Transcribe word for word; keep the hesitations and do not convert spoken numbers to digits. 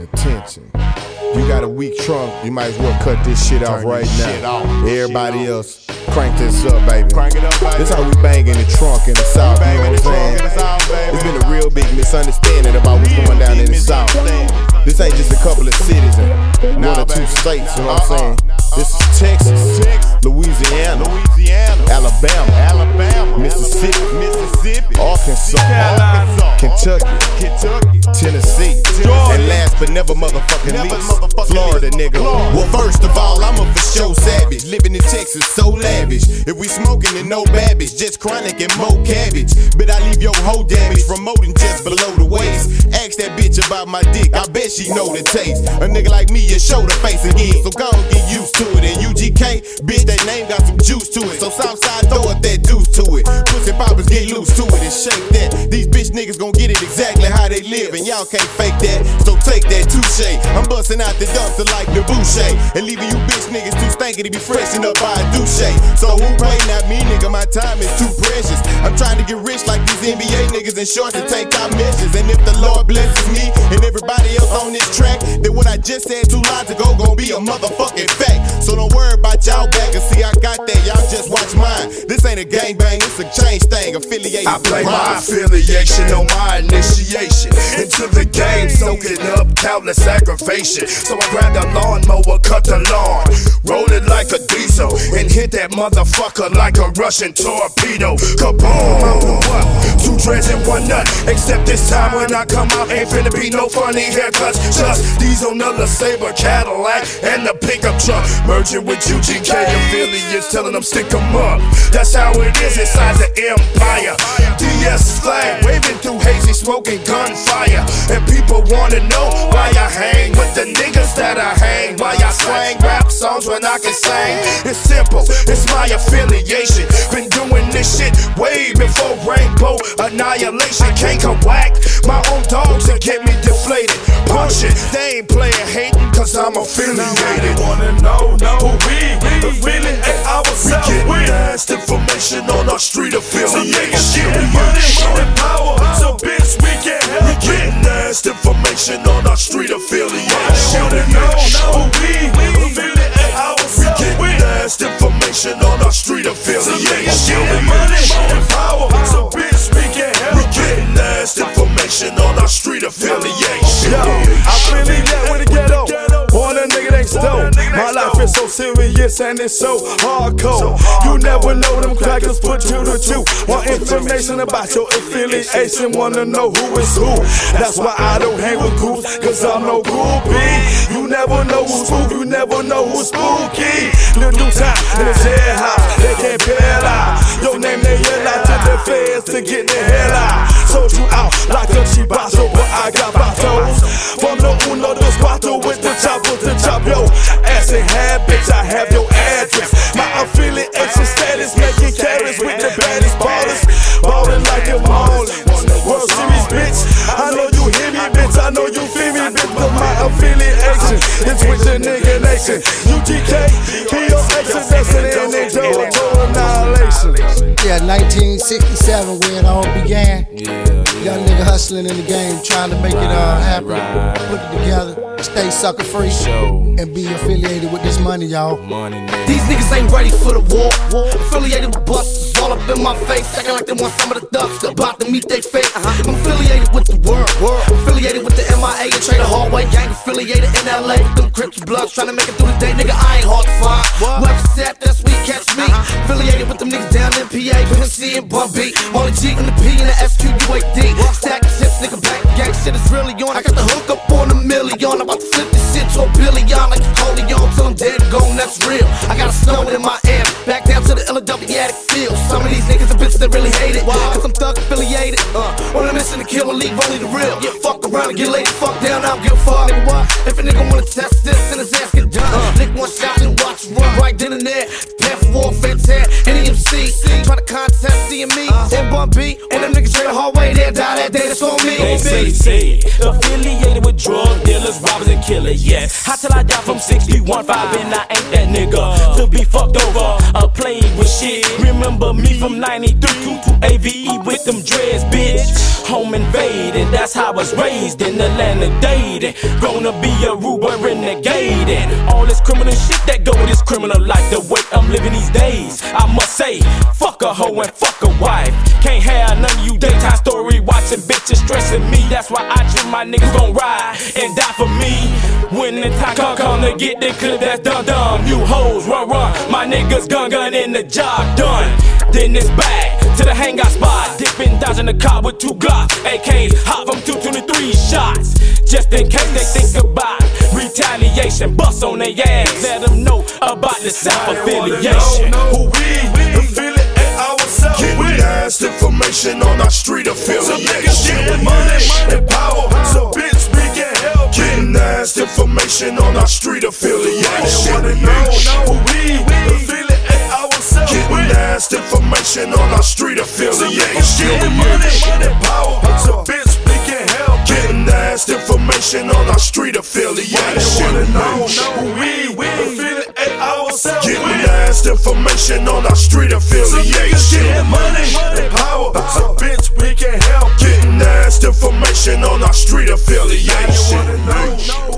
Attention. You got a weak trunk, you might as well cut this shit off right now. Everybody else, crank this up, baby. Crank it up, baby. This how we bang in the trunk in the South, you know what I'm saying? It's been a real big misunderstanding about what's going down in the South. This ain't just a couple of cities and one or two states, you know what I'm saying? This is Texas, Louisiana, Alabama, Alabama, Mississippi, Mississippi, Arkansas, Arkansas, Kentucky, Tennessee, and last but never motherfucking least, Florida, nigga. Well, first of all, I'm a for sure savage, living in Texas so lavish. If we smoking and no babbage, just chronic and more cabbage. But I leave your whole damage from more than just below the waist. Ask that bitch about my dick, I bet she know the taste. A nigga like me, you show the face again, so go and get used to it. And U G K, bitch, that name got some juice to it, so Southside throw up that deuce to it. Pussy poppers get loose to it and shake that. These bitch niggas gon' get it exactly how they live, and y'all can't fake that, so take that touche. I'm busting out the dumpster like the Boucher, and leaving you bitch niggas too stanky to be freshened up by a douche. So who play not me, nigga, my time is too precious. I'm trying to get rich like these N B A niggas in shorts and take out measures. And if the Lord blesses me and everybody else on this track, then what I just said two lines ago gon' be a motherfucking fact. So don't worry about y'all back and see I got that, y'all just watch mine. This ain't a gangbang, it's a change thing, affiliated. I play my affiliation on my initiation into the game, soaking up countless aggravation. So I grabbed a lawnmower, cut the lawn, roll it like a diesel, and hit that motherfucker like a Russian torpedo. Kaboom! Two dreads and one nut, except this time when I come out ain't finna be no funny haircuts. Just these on the LeSabre Cadillac and the pickup truck, merging with U G K affiliates, telling them stick 'em up. That's how it is inside the empire. D S flag waving through hazy smoke and gunfire, and people wanna know why I hang with the niggas that I hang, why I slang rap songs when I can sing. It's simple, it's my affiliation. Been doing this shit way before Rainbow Annihilation. Can't come whack my own dogs and get me deflated. Bullshit, they ain't playing hating cause I'm affiliated. Wanna know, know who we affiliate ourselves with. We getting last information on our street affiliation. So niggas getting money and power, so bitch we can't help it. We getting last information on our street affiliation. Wanna know, know who we affiliate ourselves with. We getting last information on our street affiliation. So niggas getting money and power, so bitch we can't help it. We getting last information on our street affiliation. Yo, I really that with the ghetto. Born a nigga next door. My life is so serious and it's so hardcore. You never know them crackers put two to two. Want information about your affiliation, wanna know who is who. That's why I don't hang with groups, cause I'm no groupie. You never know who's who, you never know who's spooky. Little new time in the jailhouse, they can't bail out. Your name they yell out to the feds to get the hell out. Sold you out like a chibazo, but I got vatos. From the uno dos cuatro with the chopper to chop yo ass in half, bitch, I have your address. My affiliation status making carrots with the baddest ballers. Ballin' like a Marlins, World Series, bitch. I know you hear me, bitch, I know you feel me, bitch. But my affiliation is with the nigga nation. U G K, P O X, that's an N A total annihilation. Yeah, nineteen sixty-seven where it all began. Young nigga hustling in the game, trying to make it uh, happen. Right. Put it together, stay sucker free, and be affiliated with this money, y'all. Money, these niggas ain't ready for the war. Affiliated with busters all up in my face, acting like they want some of the ducks. About to meet they fate. Uh-huh. I'm affiliated with the world. world. Affiliated with the M I A and Trader Hallway gang. Affiliated in L A with them Crips and Bloods, trying to make it through the day. Nigga, I ain't hard to find. Website, that's where you catch me. Uh-huh. Affiliated with them niggas down in P A, P C and Bum B. Only G and the P and the S Q U A D. Stack chips, nigga, back gang shit is really on. I got the hook up on a million. I'm about to flip this shit to a billion like a Cody on till I'm dead and gone, that's real. I got a stone in my air, back down to the L W attic field. Some of these niggas are bitches that really hate it, cause I'm thug affiliated. Uh, on a mission to kill and leave only the real. Yeah, fuck around and get laid, fuck down, I don't give a fuck. Nigga, what? If a nigga wanna test this, then his ass get done. Uh, Lick one shot and watch run right then and there. Prepare for warfare, tear, any M C. Try to contest C and me, and Bun B, and them niggas trade the hallway, they'll die that day, that's on me. They say, say, affiliated with drug dealers, robbers, and killers, yes. How till I die from sixty-one five, and I ain't that nigga to be fucked over, uh, played with shit. Remember remember me from ninety-three to A V E with them dreads, bitch. Home invaded, that's how I was raised in Atlanta dating. Gonna be a rude boy renegade. And all this criminal shit that go with this criminal life. The way I'm living these days, I must say, fuck a hoe and fuck a wife. Can't have none of you daytime story watching bitches stressing me. That's why I dream my niggas gon' ride and die for me. When the time come, come to get the clip that's done, done. You hoes run, run, my niggas gun, gun in the job done. Then it's back to the hangout spot, dipping, dodging the car with two Glocks, A Ks, hot from two twenty-three shots. Just in case they think about retaliation, bust on their ass, let them know about the South affiliation. Who we affiliate ourselves with. Getting last information on our street affiliation. Some niggas getting money and power, so bitch we can help. Getting last information on our street affiliation. Wanna know who we affiliate ourselves with. Getting last information on our street affiliation. Some niggas getting money and power, so bitch we can help. Getting last information on our street affiliation. Wanna know who we affiliate ourselves with. Getting last information on our street affiliation. Some niggas getting money and power, so bitch we can help. Getting last information on our street affiliation.